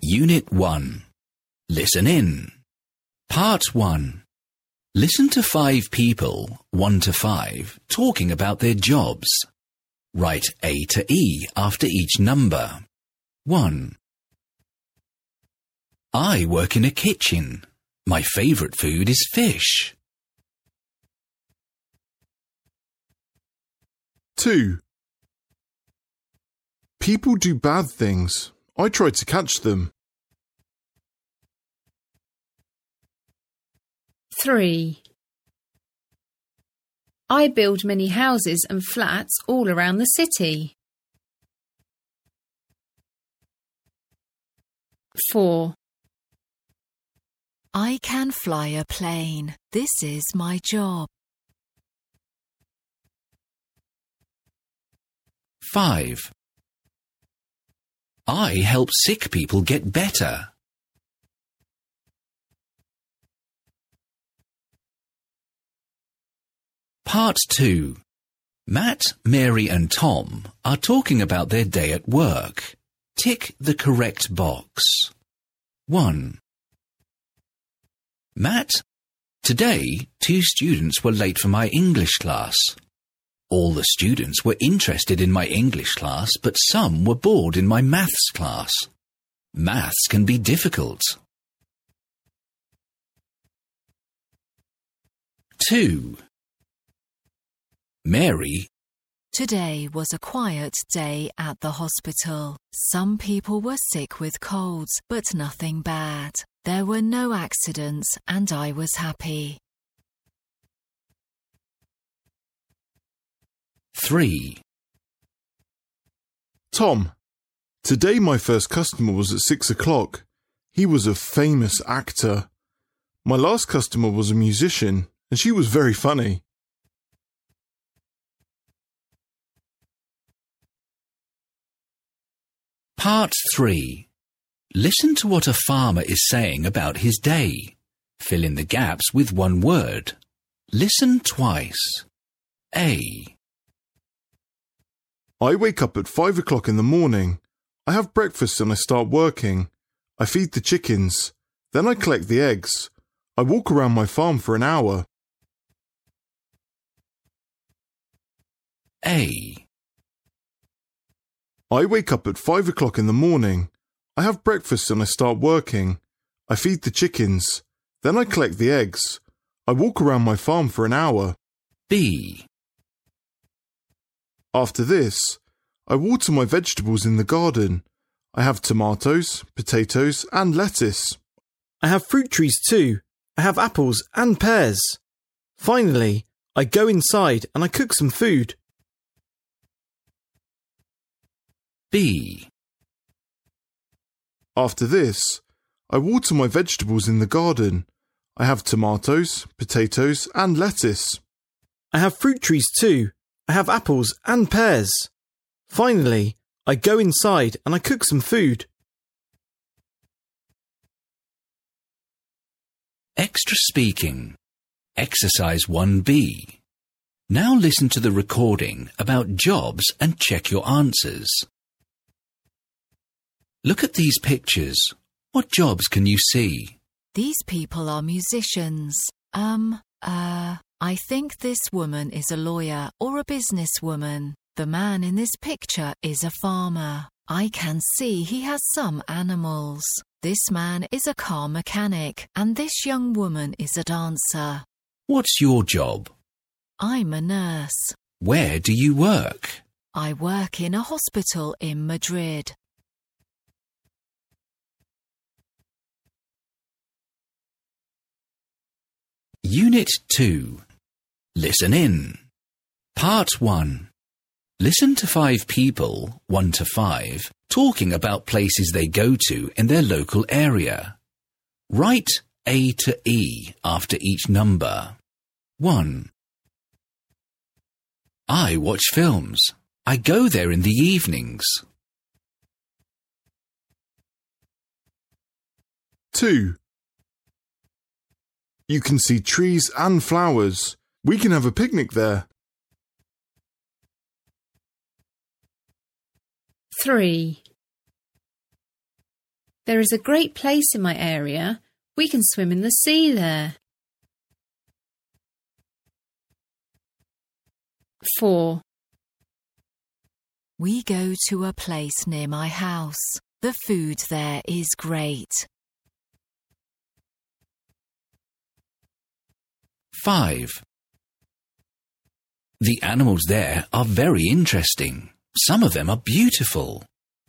Unit 1. Listen in. Part 1. Listen to 5 people, 1 to 5, talking about their jobs. Write A to E after each number. 1. I work in a kitchen. My favourite food is fish. 2. People do bad things. I try to catch them. 3. I build many houses and flats all around the city. 4. I can fly a plane. This is my job. 5. I help sick people get better. 2. Matt, Mary and Tom are talking about their day at work. Tick the correct box. 1. Matt, today 2 students were late for my English class. All the students were interested in my English class, but some were bored in my maths class. Maths can be difficult. 2. Mary, Today was a quiet day at the hospital. Some people were sick with colds, but nothing bad. There were no accidents and I was happy. 3. Tom, today my first customer was at 6 o'clock. He was a famous actor. My last customer was a musician, and she was very funny. 3. Listen to what a farmer is saying about his day. Fill in the gaps with one word. Listen twice. A. I wake up at 5 o'clock in the morning. I have breakfast and I start working. I feed the chickens. Then I collect the eggs. I walk around my farm for an hour. A. I wake up at 5 o'clock in the morning. I have breakfast and I start working. I feed the chickens. Then I collect the eggs. I walk around my farm for an hour. B. After this, I water my vegetables in the garden. I have tomatoes, potatoes, and lettuce. I have fruit trees too. I have apples and pears. Finally, I go inside and I cook some food. B. After this, I water my vegetables in the garden. I have tomatoes, potatoes, and lettuce. I have fruit trees too. I have apples and pears. Finally, I go inside and I cook some food. Extra speaking. Exercise 1B. Now listen to the recording about jobs and check your answers. Look at these pictures. What jobs can you see? These people are musicians. I think this woman is a lawyer or a businesswoman. The man in this picture is a farmer. I can see he has some animals. This man is a car mechanic and this young woman is a dancer. What's your job? I'm a nurse. Where do you work? I work in a hospital in Madrid. Unit 2. Listen in. Part 1. Listen to 5 people, 1 to 5, talking about places they go to in their local area. Write A to E after each number. 1. I watch films. I go there in the evenings. 2. You can see trees and flowers. We can have a picnic there. 3. There is a great place in my area. We can swim in the sea there. 4. We go to a place near my house. The food there is great. 5. The animals there are very interesting. Some of them are beautiful.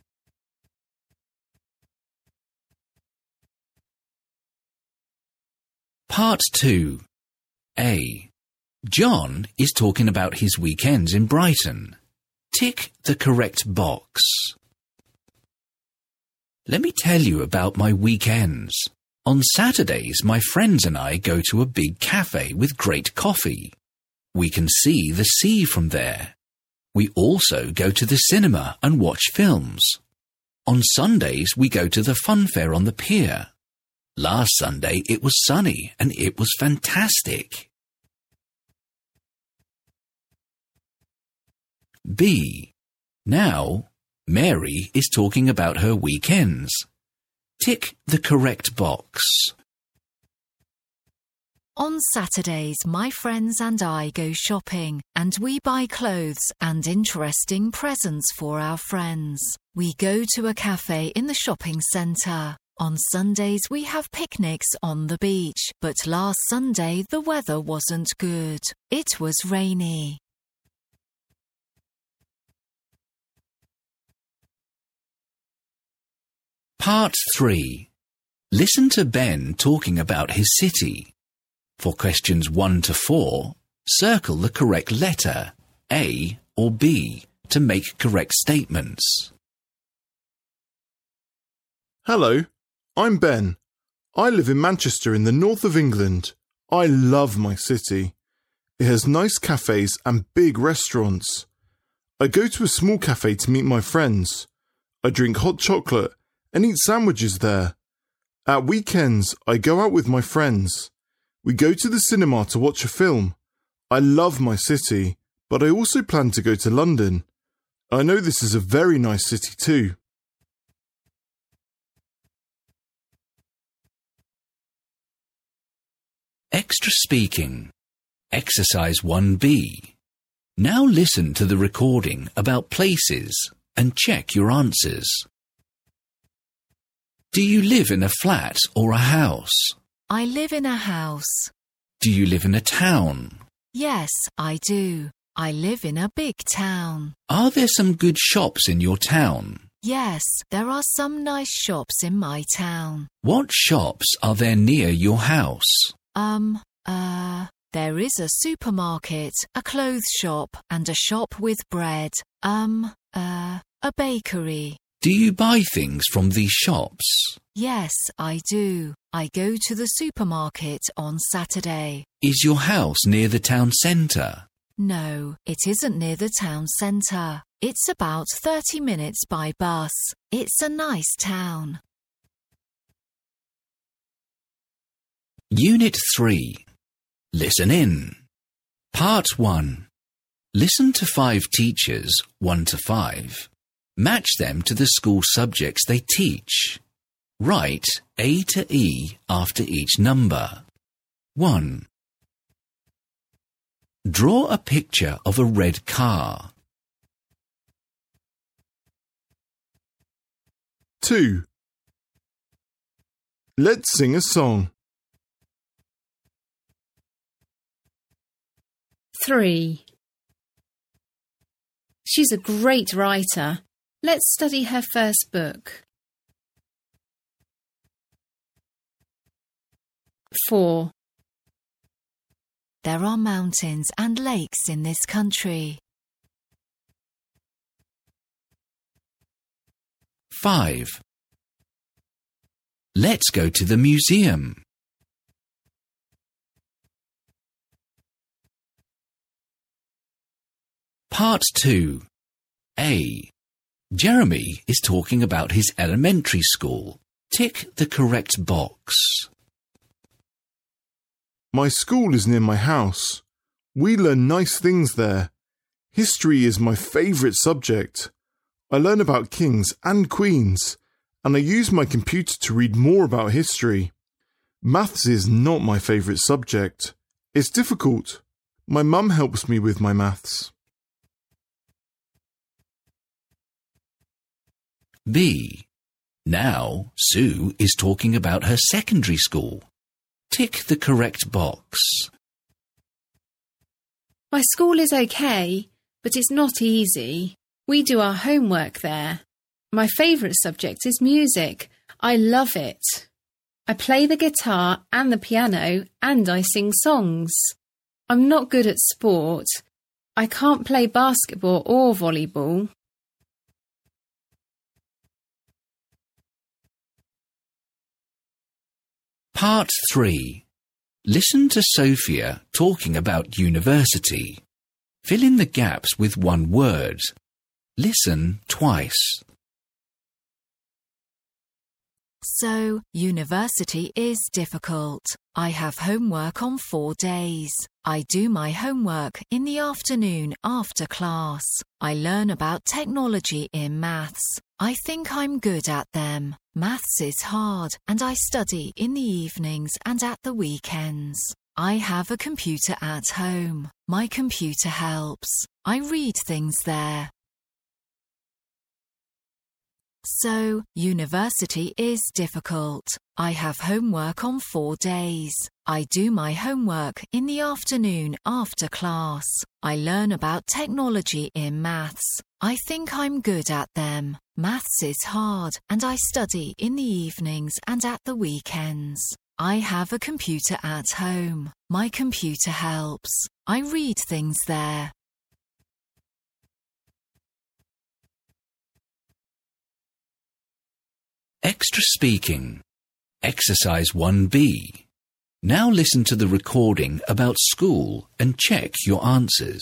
Part 2. A. John is talking about his weekends in Brighton. Tick the correct box. Let me tell you about my weekends. On Saturdays, my friends and I go to a big cafe with great coffee. We can see the sea from there. We also go to the cinema and watch films. On Sundays, we go to the fun fair on the pier. Last Sunday, it was sunny and it was fantastic. B. Now, Mary is talking about her weekends. Tick the correct box. On Saturdays, my friends and I go shopping and we buy clothes and interesting presents for our friends. We go to a cafe in the shopping centre. On Sundays, we have picnics on the beach, but last Sunday the weather wasn't good. It was rainy. Part 3. Listen to Ben talking about his city. For questions 1 to 4, circle the correct letter, A or B, to make correct statements. Hello, I'm Ben. I live in Manchester in the north of England. I love my city. It has nice cafes and big restaurants. I go to a small cafe to meet my friends. I drink hot chocolate and eat sandwiches there. At weekends, I go out with my friends. We go to the cinema to watch a film. I love my city, but I also plan to go to London. I know this is a very nice city too. Extra speaking. Exercise 1B. Now listen to the recording about places and check your answers. Do you live in a flat or a house? I live in a house. Do you live in a town? Yes, I do. I live in a big town. Are there some good shops in your town? Yes, there are some nice shops in my town. What shops are there near your house? There is a supermarket, a clothes shop, and a shop with bread. A bakery. Do you buy things from these shops? Yes, I do. I go to the supermarket on Saturday. Is your house near the town centre? No, it isn't near the town centre. It's about 30 minutes by bus. It's a nice town. Unit 3. Listen in. Part 1. Listen to 5 teachers, 1 to 5. Match them to the school subjects they teach. Write A to E after each number. 1. Draw a picture of a red car. 2. Let's sing a song. 3. She's a great writer. Let's study her first book. 4. There are mountains and lakes in this country. 5. Let's go to the museum. Part 2. A. Jeremy is talking about his elementary school. Tick the correct box. My school is near my house. We learn nice things there. History is my favourite subject. I learn about kings and queens, and I use my computer to read more about history. Maths is not my favourite subject. It's difficult. My mum helps me with my maths. B. Now, Sue is talking about her secondary school. Tick the correct box. My school is okay, but it's not easy. We do our homework there. My favourite subject is music. I love it. I play the guitar and the piano and I sing songs. I'm not good at sport. I can't play basketball or volleyball. Part 3. Listen to Sophia talking about university. Fill in the gaps with one word. Listen twice. So, university is difficult. I have homework on 4 days. I do my homework in the afternoon after class. I learn about technology in maths. I think I'm good at them. Maths is hard and I study in the evenings and at the weekends. I have a computer at home. My computer helps. I read things there. So, university is difficult. I have homework on 4 days. I do my homework in the afternoon after class. I learn about technology in maths. I think I'm good at them. Maths is hard and I study in the evenings and at the weekends. I have a computer at home. My computer helps. I read things there. Extra speaking. Exercise 1B. Now listen to the recording about school and check your answers.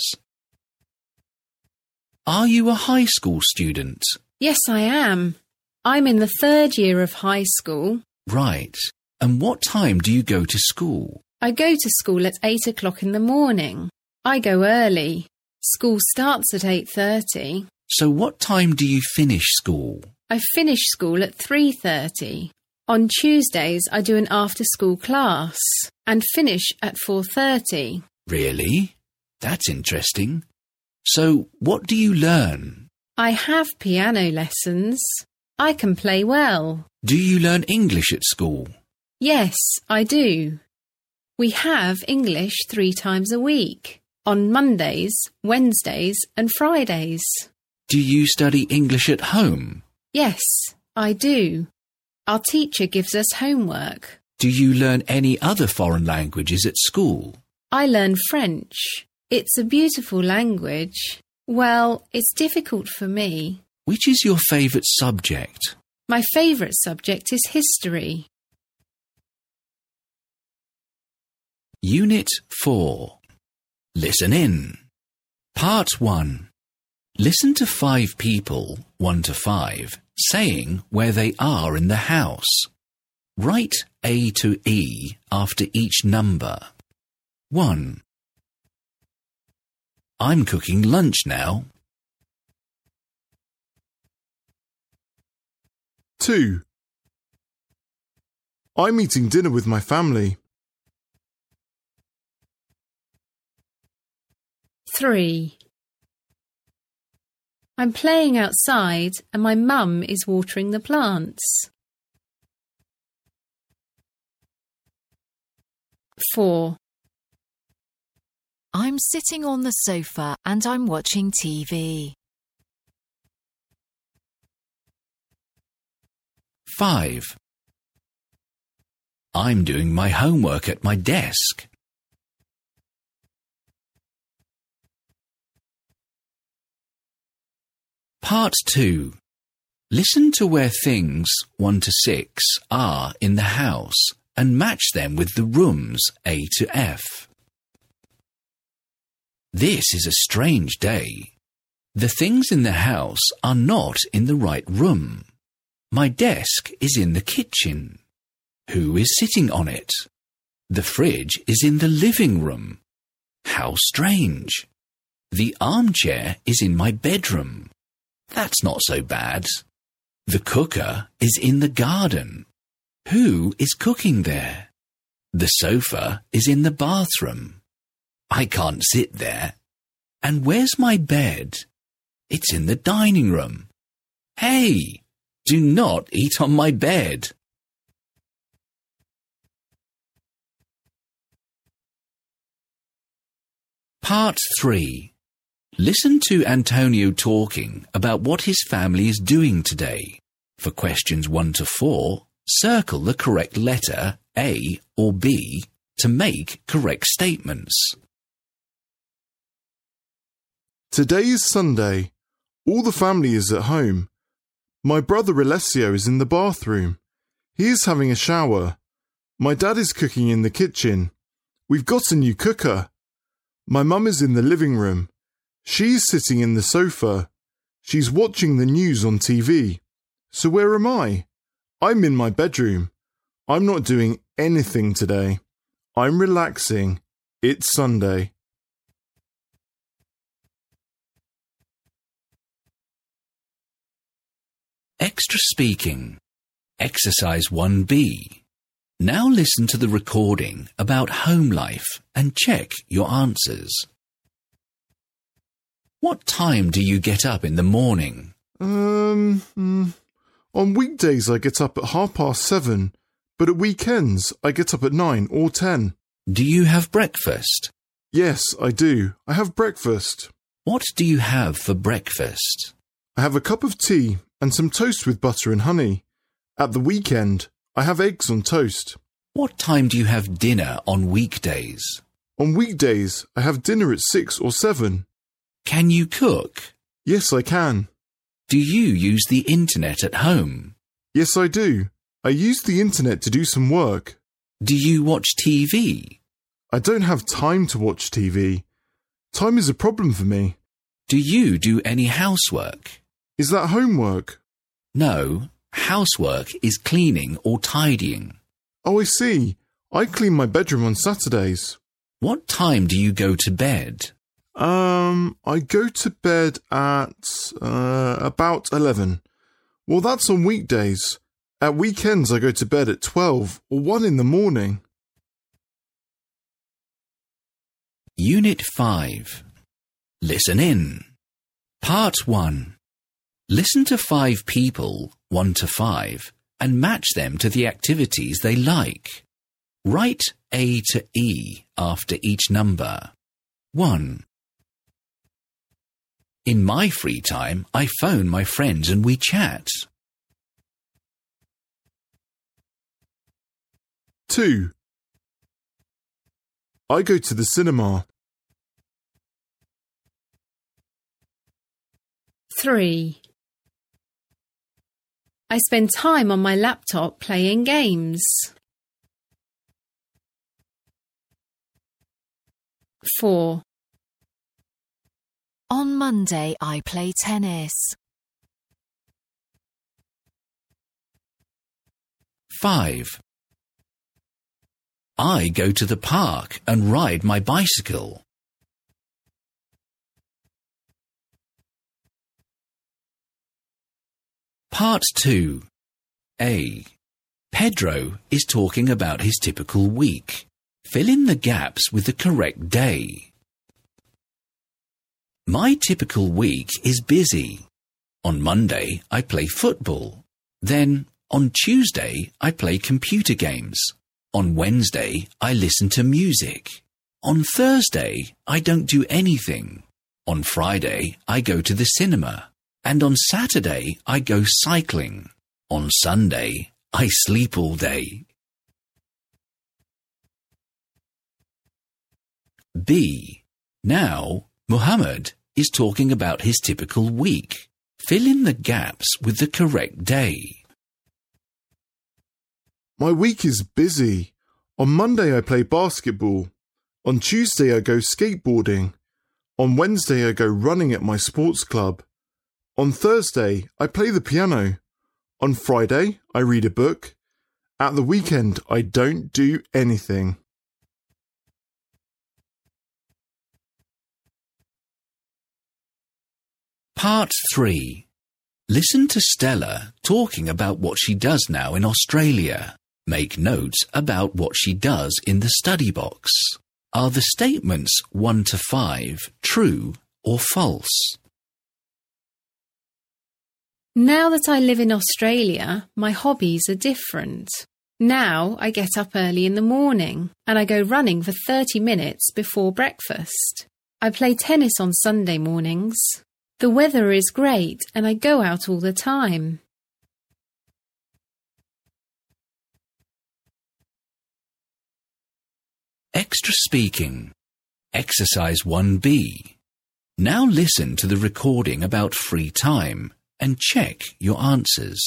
Are you a high school student? Yes, I am. I'm in the 3rd year of high school. Right. And what time do you go to school? I go to school at 8 o'clock in the morning. I go early. School starts at 8:30. So what time do you finish school? I finish school at 3:30. On Tuesdays, I do an after-school class and finish at 4:30. Really? That's interesting. So, what do you learn? I have piano lessons. I can play well. Do you learn English at school? Yes, I do. We have English 3 times a week, on Mondays, Wednesdays and Fridays. Do you study English at home? Yes, I do. Our teacher gives us homework. Do you learn any other foreign languages at school? I learn French. It's a beautiful language. Well, it's difficult for me. Which is your favourite subject? My favourite subject is history. Unit 4. Listen in. Part 1. Listen to 5 people, 1 to 5, saying where they are in the house. Write A to E after each number. 1. I'm cooking lunch now. 2. I'm eating dinner with my family. 3. I'm playing outside and my mum is watering the plants. 4. I'm sitting on the sofa and I'm watching TV. 5. I'm doing my homework at my desk. 2. Listen to where things 1 to 6 are in the house and match them with the rooms A to F. This is a strange day. The things in the house are not in the right room. My desk is in the kitchen. Who is sitting on it? The fridge is in the living room. How strange. The armchair is in my bedroom. That's not so bad. The cooker is in the garden. Who is cooking there? The sofa is in the bathroom. I can't sit there. And where's my bed? It's in the dining room. Hey, do not eat on my bed. Part 3. Listen to Antonio talking about what his family is doing today. For questions 1 to 4, circle the correct letter A or B to make correct statements. Today is Sunday. All the family is at home. My brother Alessio is in the bathroom. He is having a shower. My dad is cooking in the kitchen. We've got a new cooker. My mum is in the living room. She is sitting in the sofa. She's watching the news on TV. So where am I? I'm in my bedroom. I'm not doing anything today. I'm relaxing. It's Sunday. Extra speaking. Exercise 1B. Now listen to the recording about home life and check your answers. What time do you get up in the morning? On weekdays I get up at 7:30, but at weekends I get up at 9 or 10. Do you have breakfast? Yes, I do. I have breakfast. What do you have for breakfast? I have a cup of tea and some toast with butter and honey. At the weekend, I have eggs on toast. What time do you have dinner on weekdays? On weekdays, I have dinner at 6 or 7. Can you cook? Yes, I can. Do you use the internet at home? Yes, I do. I use the internet to do some work. Do you watch TV? I don't have time to watch TV. Time is a problem for me. Do you do any housework? Is that homework? No, housework is cleaning or tidying. Oh, I see. I clean my bedroom on Saturdays. What time do you go to bed? I go to bed at about 11. Well, that's on weekdays. At weekends, I go to bed at 12 or 1 in the morning. Unit 5. Listen in. Part 1. Listen to 5 people, 1 to 5, and match them to the activities they like. Write A to E after each number. 1. In my free time, I phone my friends and we chat. 2. I go to the cinema. 3. I spend time on my laptop playing games. 4. On Monday, I play tennis. 5. I go to the park and ride my bicycle. 2. A. Pedro is talking about his typical week. Fill in the gaps with the correct day. My typical week is busy. On Monday, I play football. Then, on Tuesday, I play computer games. On Wednesday, I listen to music. On Thursday, I don't do anything. On Friday, I go to the cinema. And on Saturday, I go cycling. On Sunday, I sleep all day. B. Now, Muhammad is talking about his typical week. Fill in the gaps with the correct day. My week is busy. On Monday I play basketball. On Tuesday I go skateboarding. On Wednesday I go running at my sports club. On Thursday I play the piano. On Friday I read a book. At the weekend I don't do anything. Part 3. Listen to Stella talking about what she does now in Australia. Make notes about what she does in the study box. Are the statements 1 to 5 true or false? Now that I live in Australia, my hobbies are different. Now I get up early in the morning and I go running for 30 minutes before breakfast. I play tennis on Sunday mornings. The weather is great and I go out all the time. Extra speaking. Exercise 1B. Now listen to the recording about free time and check your answers.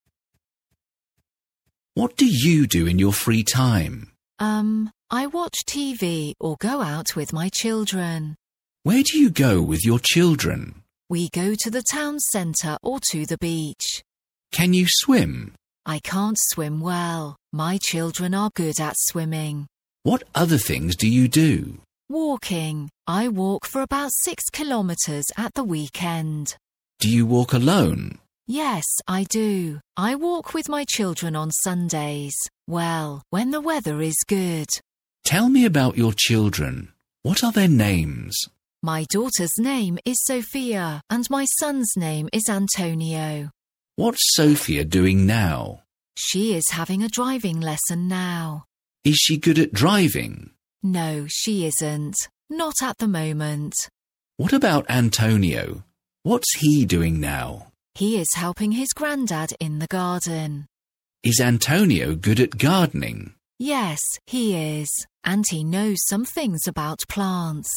What do you do in your free time? I watch TV or go out with my children. Where do you go with your children? We go to the town centre or to the beach. Can you swim? I can't swim well. My children are good at swimming. What other things do you do? Walking. I walk for about 6 kilometres at the weekend. Do you walk alone? Yes, I do. I walk with my children on Sundays. Well, when the weather is good. Tell me about your children. What are their names? My daughter's name is Sophia and my son's name is Antonio. What's Sophia doing now? She is having a driving lesson now. Is she good at driving? No, she isn't. Not at the moment. What about Antonio? What's he doing now? He is helping his granddad in the garden. Is Antonio good at gardening? Yes, he is. And he knows some things about plants.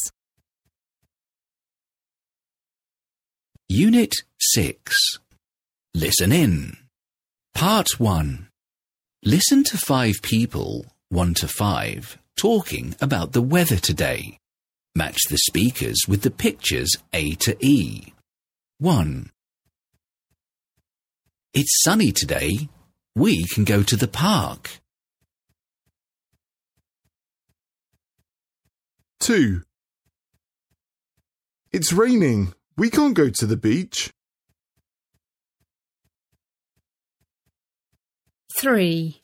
Unit 6. Listen in. Part 1. Listen to 5 people, 1 to 5, talking about the weather today. Match the speakers with the pictures A to E. 1. It's sunny today. We can go to the park. 2. It's raining. We can't go to the beach. 3.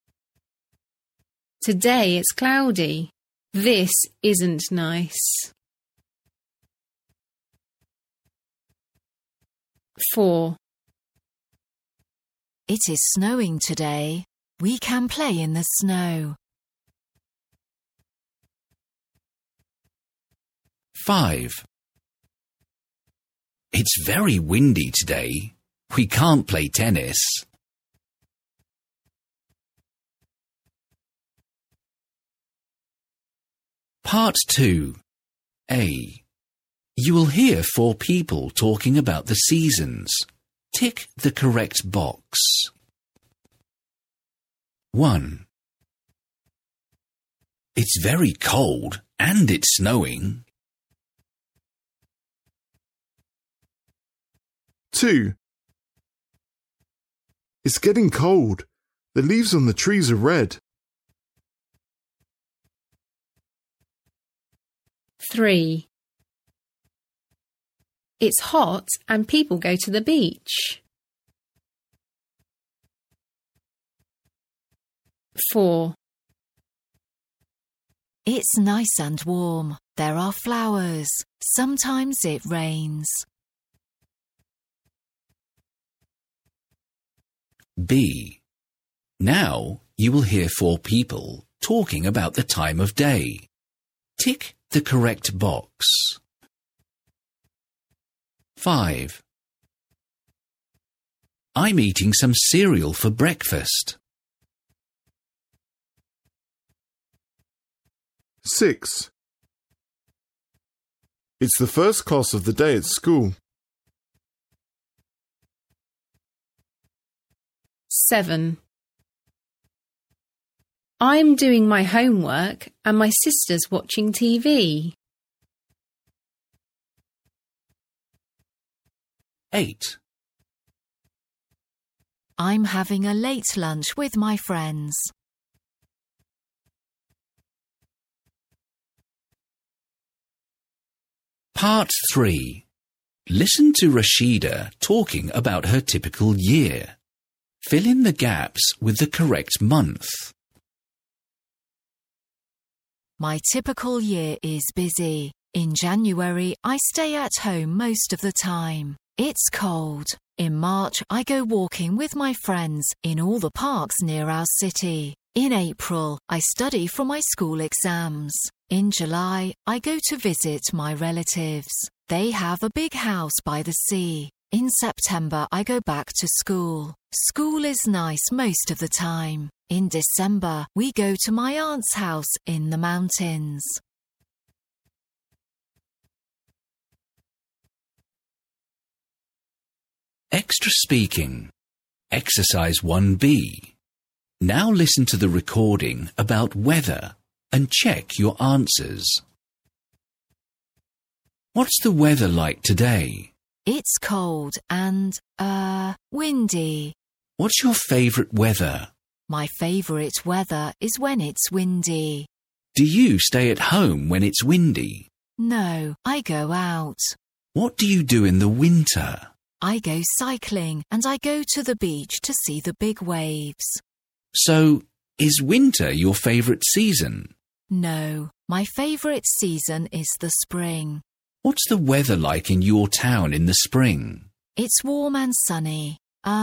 Today it's cloudy. This isn't nice. 4. It is snowing today. We can play in the snow. 5. It's very windy today. We can't play tennis. Part 2. A. You will hear 4 people talking about the seasons. Tick the correct box. 1. It's very cold and it's snowing. 2. It's getting cold. The leaves on the trees are red. 3. It's hot and people go to the beach. 4. It's nice and warm. There are flowers. Sometimes it rains. B. Now you will hear 4 people talking about the time of day. Tick the correct box. 5. I'm eating some cereal for breakfast. 6. It's the first class of the day at school. 7. I'm doing my homework and my sister's watching TV. 8. I'm having a late lunch with my friends. 3. Listen to Rashida talking about her typical year. Fill in the gaps with the correct month. My typical year is busy. In January, I stay at home most of the time. It's cold. In March, I go walking with my friends in all the parks near our city. In April, I study for my school exams. In July, I go to visit my relatives. They have a big house by the sea. In September, I go back to school. School is nice most of the time. In December, we go to my aunt's house in the mountains. Extra speaking. Exercise 1B. Now listen to the recording about weather and check your answers. What's the weather like today? It's cold and, windy. What's your favourite weather? My favourite weather is when it's windy. Do you stay at home when it's windy? No, I go out. What do you do in the winter? I go cycling and I go to the beach to see the big waves. So, is winter your favourite season? No, my favourite season is the spring. What's the weather like in your town in the spring? It's warm and sunny.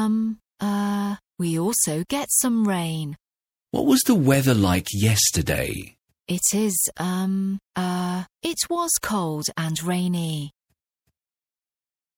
We also get some rain. What was the weather like yesterday? It was cold and rainy.